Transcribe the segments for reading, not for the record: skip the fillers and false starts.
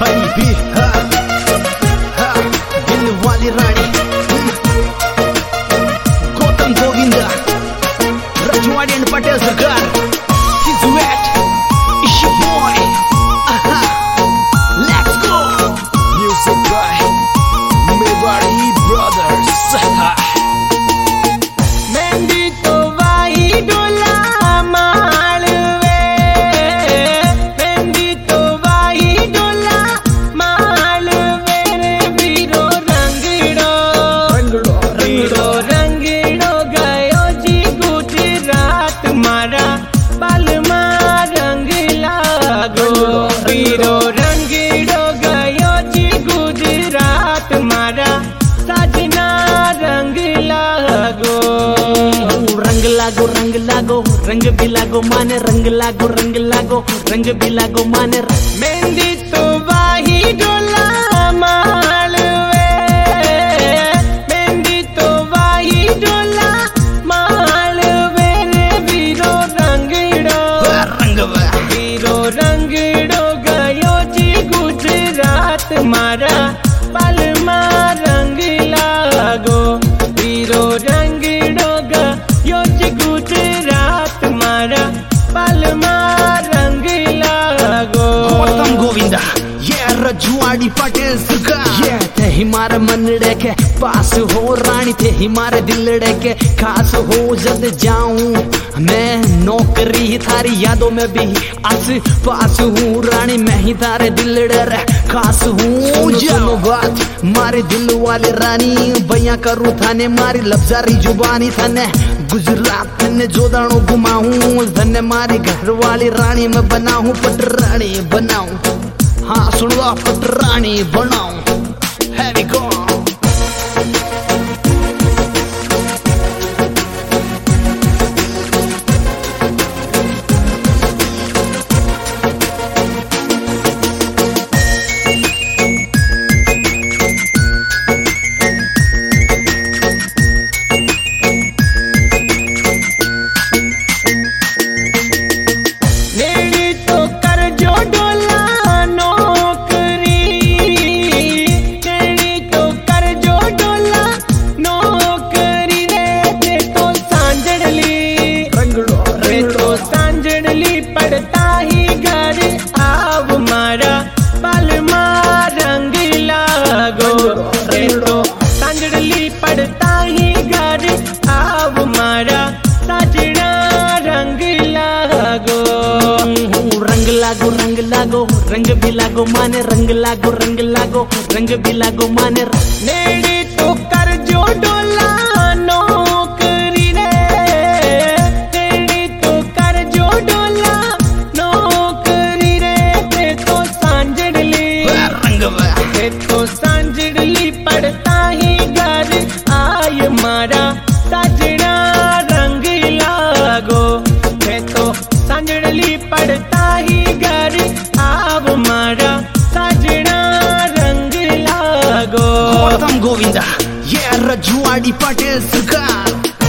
रानी भी दिल वाली रानी गौतम गोविंदा रजवाड़ी एंड पटेल सरकार He's wet, it's your boy. Let's go. Music by Mewari Brothers. Mehndi तो वाई डोला मालवे, मेहंदी तो वाई डोला मालवे रे वीरो रंगड़ो वीरो रंगड़ो गयो जी गुजरात मारा बालमा रंग लागो वीरो रंगड़ो गयो जी गुजरात मारा साजना रंग लागो रंग लागो रंग भी लागो माने रंग लागो रंग भी लागो माने मेहंदी तो वाही डोला मालवे, मेहंदी तो वाही डोला मालवे रे वीरो रंगड़ो वीरो रंगड़ो गयो जी गुजरात मारा पालमा रंग लागो वीरो रंगड़ो गयो जी गुजरात मारा पालमा रंग लागो गौतम गोविंदा ये रजवाड़ी पटेल सरकार ये थे हमारे मनड़े के पास हो रानी थे हमारे दिलड़े के खास हो जब जाऊं मैं नौकरी थारी यादों में भी आस पास हूँ रानी मैं ही थारे दिलड़े रे खास हूँ जानो बात मारे दिल वाले रानी बयां करूँ थाने मारी लफ्जारी जुबानी थाने गुजरात ने जोदाणो घुमाऊं धन्य मारी घर वाली रानी मैं बनाऊं पटरानी बनाऊं हाँ सुन लो पटरानी बनाऊं हैवी गो पड़ता ही घर आव मारा पालमा रंग लागो रे तो सांजड़ली पड़ता ही घर आव मारा साजना रंग लागो रंग भी लागो माने रंग भी लागो माने नेड़ी तो कर जो डोला नौकरी रे नेड़ी तो कर जो डोला नौकरी रे ते तो सांजड़ली पड़ता ही घर आय मारा साजना रंग लागो ते तो सांजड़ली पड़ता ही घर आव मारा साजना रंग लागो गौतम गोविंदा ये रजवाड़ी पटेल सरकार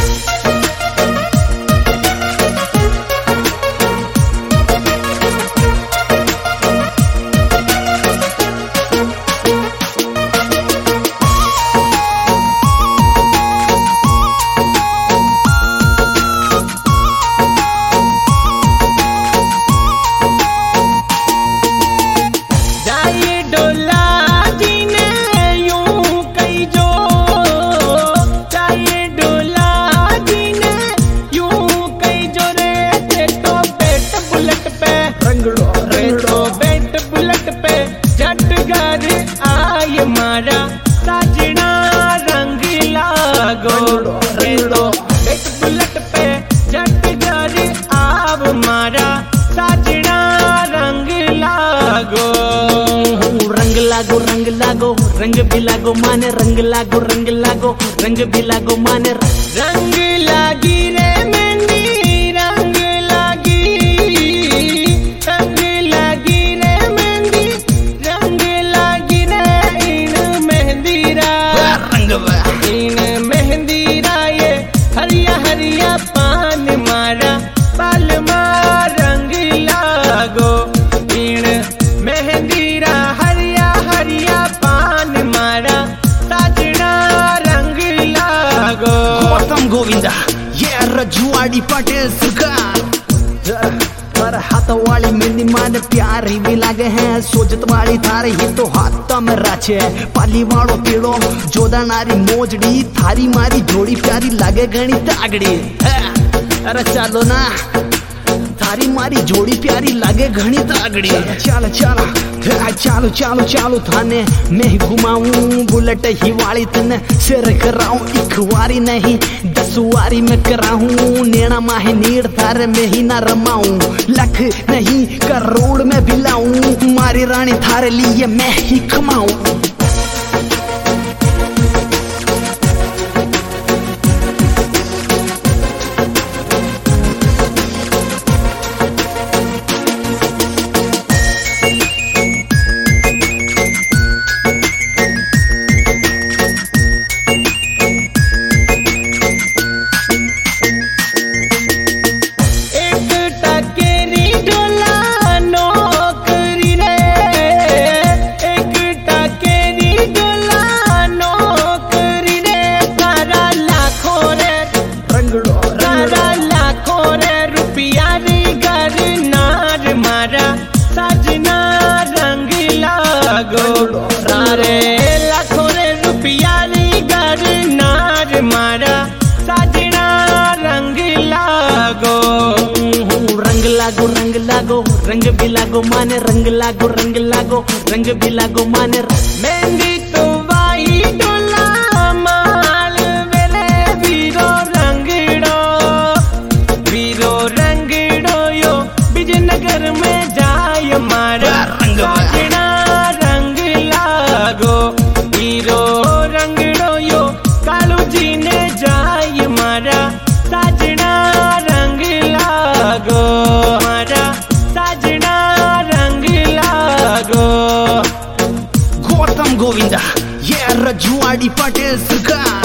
मारा साजना रंग लागो रे तो एक बुलेट पे जट घर आव मारा साजना रंग लागो रंग भी लागो माने रंग भी लागो माने रंग लागी रे मेहंदी रंग लागी रे मेहंदी रंग लागी रे इन मेहंदीरा ये हरिया हरिया पान मारा पालमा रंग लागो इन मेहंदीरा हरिया गोविंदा ये रजवाड़ी पटेल सरकार। पर हाथ वाली मेरी माने प्यारी भी लागे हैं, सोजत वाली थारी ही तो हाथ में राचे। पाली वालों पीड़ो जोदा नारी मोजड़ी, थारी मारी जोड़ी प्यारी लागे घनी तागड़ी। अरे चलो ना थारी मारी जोड़ी प्यारी लागे घनी तागड़ी। चलो चलो चालू चालू चालू थाने मैं ही घुमाऊं बुलेट ही वाली तने सिर कराऊं, एक वारी नहीं 10 वारी में कराऊं। नेना माही नीड़ थारे में ही ना रमाऊं, लख नहीं करोड़ में भी लाऊं। मारी रानी थारे लिए मैं ही कमाऊं। लाखों रे रुपया घर नार मारा साजना रंग लागो। रंग लागो रंग लागो रंग भी लागो माने रंग लागो रंग लागो रंग भी लागो माने। मेहंदी तो वाई डोला माल वेले वीरो रंगड़ो यो विजयनगर में जाय मारा साजना रंग लागो। हीरो रंगड़ो यो कालू जी ने जाय मारा साजना रंग लागो, मारा साजना रंग लागो। गौतम गोविंदा ये रजवाड़ी पटेल सरकार।